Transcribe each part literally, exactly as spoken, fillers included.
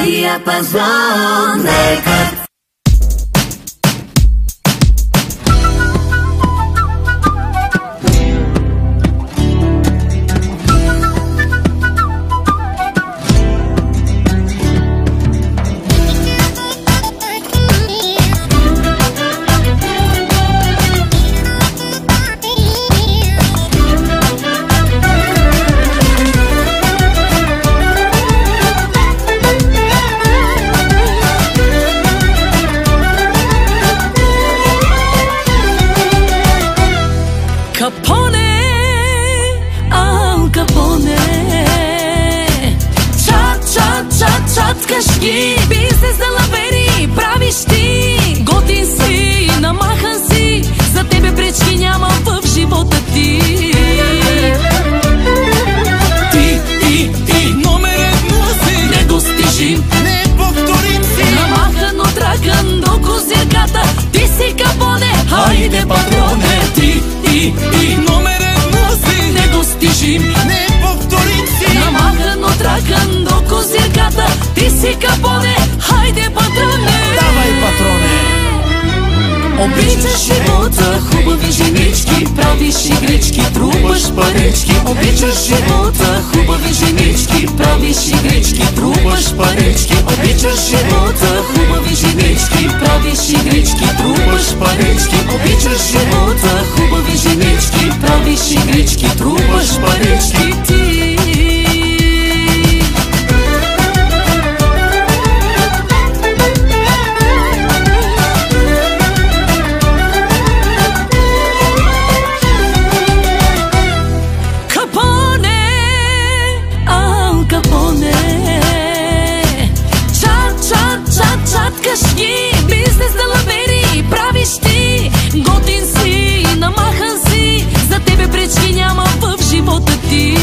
диапазон. Нека Capone, Al Capone. Чат, чат, чат, чаткаш ги. Бизнес да лавери, правиш ти. Готин си, намахан си. За тебе пречки няма в живота ти. Ти, ти, ти, номер едно си. Недостижим, неповторим си. Намахан от ракън до козирката. Ти си Капоне, хайде патроне. Ти, ти, ти, номер едно си. Недостижим, неповторим си. Намахан от ракън до козирката. Ти си Капоне, хайде патроне. Давай, патроне! Обичаш живота, хубави женички, правиш игрички, трупаш парички. Обичаш живота, хубави женички, правиш игрички, трупаш парички. Обичаш живота, хубави женички, правиш игрички, трупаш парички. Обичаш живота, хубави женички, правиш игрички, трупаш парички. Ти чаткаш ги, бизнес да лавери, правиш ти. Готин си, намахан си. За тебе пречки няма в живота ти.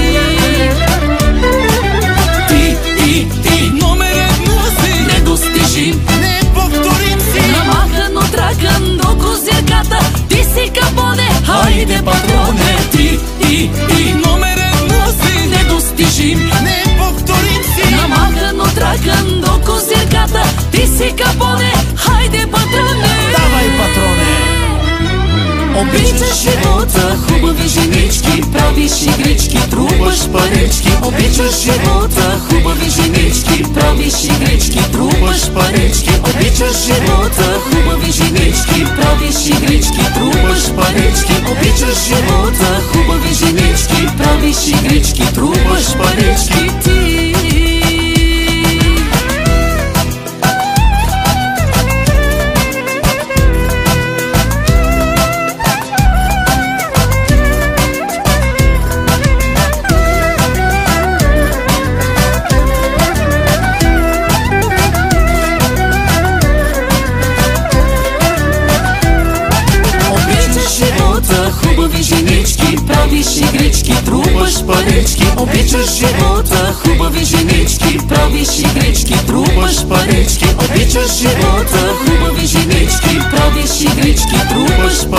Ти, ти, ти, номер едно си. Недостижим, неповторим си. Намахан от ракън до козирката. Ти си Капоне, хайде патроне. Ти, ти, ти, номер едно си. Недостижим, неповторим си. Намахан от ракън до козирката. Ти си Капоне, хайде патроне. Давай, патроне! Обичаш живота, хубави женички, правиш игрички, трупаш парички. Обичаш живота, хубави женички, правиш игрички, трупаш парички. Обичаш живота, хубави женички, правиш игрички, трупаш парички. Обичаш живота, хубави женички, правиш игрички, трупаш парички. Ти хубави женички, правиш игрички, трупаш парички. Обичаш живота, хубави женички, правиш игрички, трупаш парички. Обичаш живота, хубави женички, правиш игрички, трупаш